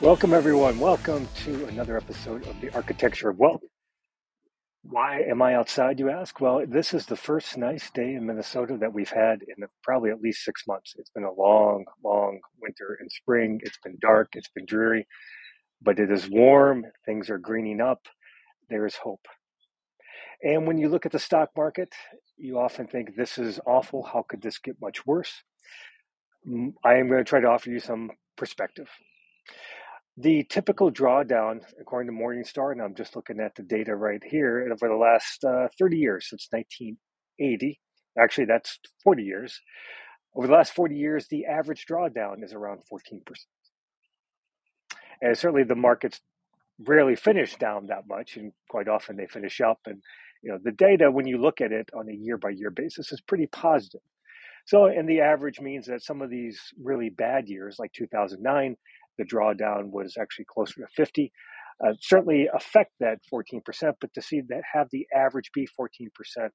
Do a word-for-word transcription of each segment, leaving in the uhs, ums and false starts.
Welcome, everyone. Welcome to another episode of the Architecture of Wealth. Why am I outside, you ask? Well, this is the first nice day in Minnesota that we've had in probably at least six months. It's been a long, long winter and spring. It's been dark, it's been dreary, but it is warm. Things are greening up. There is hope. And when you look at the stock market, you often think, this is awful. How could this get much worse? I am going to try to offer you some perspective. The typical drawdown, according to Morningstar, and I'm just looking at the data right here, and over the last uh, thirty years, since nineteen eighty, actually that's forty years, over the last forty years, the average drawdown is around fourteen percent. And certainly the markets rarely finish down that much, and quite often they finish up. And you know, the data, when you look at it on a year-by-year basis, is pretty positive. So, and the average means that some of these really bad years, like two thousand nine, the drawdown was actually closer to fifty. Uh, certainly affect that fourteen percent, but to see that have the average be fourteen percent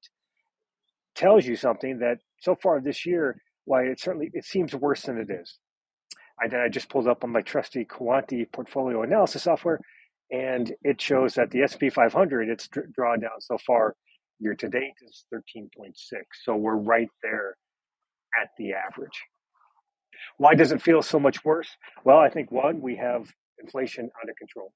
tells you something that so far this year, why it certainly it seems worse than it is. I then I just pulled up on my trusty Quanti portfolio analysis software, and it shows that the S and P five hundred, its drawdown so far year to date is thirteen point six. So we're right there at the average. Why does it feel so much worse? Well, I think one, we have inflation out of control.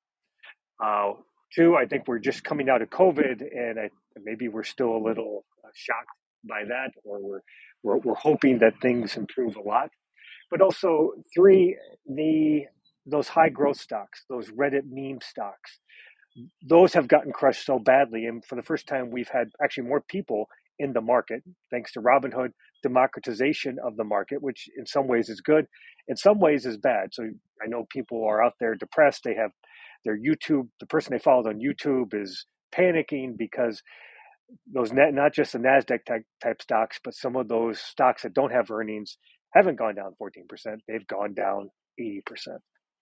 Uh, two, I think we're just coming out of COVID, and I, maybe we're still a little uh, shocked by that, or we're, we're we're hoping that things improve a lot. But also, three, the those high growth stocks, those Reddit meme stocks, those have gotten crushed so badly. And for the first time, we've had actually more people in the market, thanks to Robinhood, democratization of the market, which in some ways is good, in some ways is bad. So I know people are out there depressed. They have their YouTube, the person they followed on YouTube is panicking because those net, not just the NASDAQ type, type stocks, but some of those stocks that don't have earnings haven't gone down fourteen percent. They've gone down eighty percent.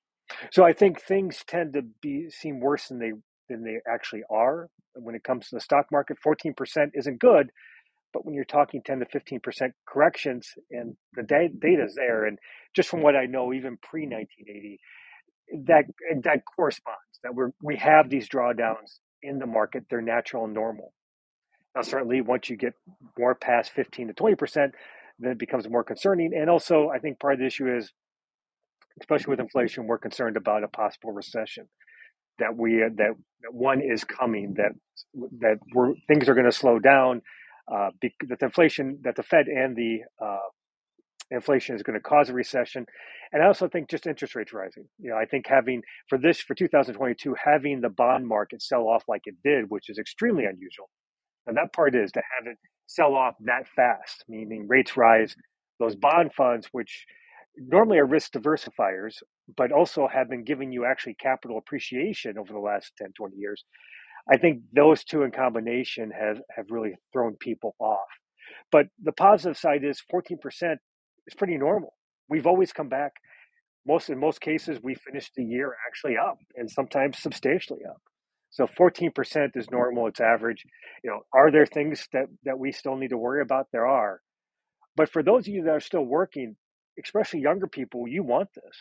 So I think things tend to be seem worse than they than they actually are when it comes to the stock market. fourteen percent isn't good, but when you're talking ten to fifteen percent corrections, and the data is there, and just from what I know, even pre nineteen eighty, that that corresponds that we we have these drawdowns in the market. They're natural and normal. Now, certainly, once you get more past fifteen to twenty percent, then it becomes more concerning. And also, I think part of the issue is, especially with inflation, we're concerned about a possible recession. That we that, that one is coming. That that we're, things are going to slow down. Uh, be, that the inflation, that the Fed and the uh, inflation is going to cause a recession, and I also think just interest rates rising. You know, I think having for this for two thousand twenty-two, having the bond market sell off like it did, which is extremely unusual. And that part is to have it sell off that fast, meaning rates rise. Those bond funds, which normally are risk diversifiers, but also have been giving you actually capital appreciation over the last ten, twenty years. I think those two in combination have, have really thrown people off. But the positive side is fourteen percent is pretty normal. We've always come back. Most in most cases, we finished the year actually up, and sometimes substantially up. So fourteen percent is normal. It's average. You know, are there things that, that we still need to worry about? There are. But for those of you that are still working, especially younger people, you want this.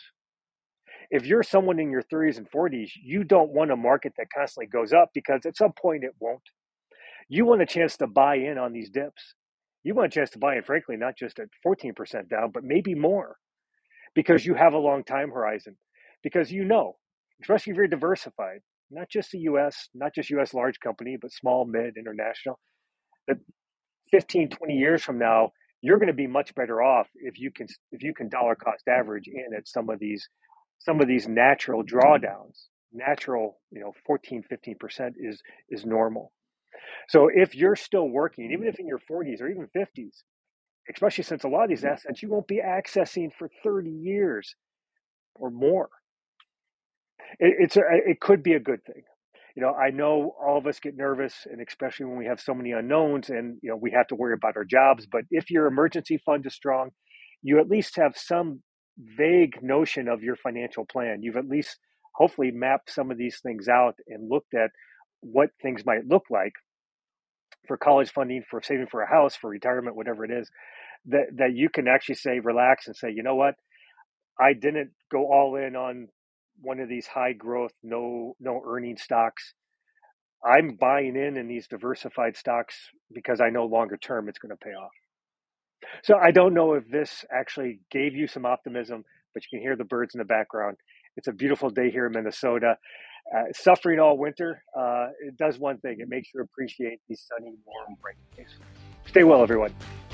If you're someone in your thirties and forties, you don't want a market that constantly goes up, because at some point it won't. You want a chance to buy in on these dips. You want a chance to buy in, frankly, not just at fourteen percent down, but maybe more, because you have a long time horizon. Because you know, especially if you're diversified, not just the U S, not just U S large company, but small, mid, international, that fifteen, twenty years from now, you're going to be much better off if you can if you can dollar cost average in at some of these some of these natural drawdowns. Natural, you know, fourteen, fifteen percent is is normal. So if you're still working, even if in your forties or even fifties, especially since a lot of these assets you won't be accessing for thirty years or more, it, it's a, it could be a good thing. You know, I know all of us get nervous, and especially when we have so many unknowns, and you know, we have to worry about our jobs. But if your emergency fund is strong, you at least have some vague notion of your financial plan. You've at least hopefully mapped some of these things out and looked at what things might look like for college funding, for saving for a house, for retirement, whatever it is, that, that you can actually say, relax and say, you know what, I didn't go all in on one of these high growth, no no earning stocks. I'm buying in in these diversified stocks because I know longer term it's going to pay off. So I don't know if this actually gave you some optimism, but you can hear the birds in the background. It's a beautiful day here in Minnesota. Uh, suffering all winter, uh, it does one thing. It makes you appreciate these sunny, warm, bright days. Stay well, everyone.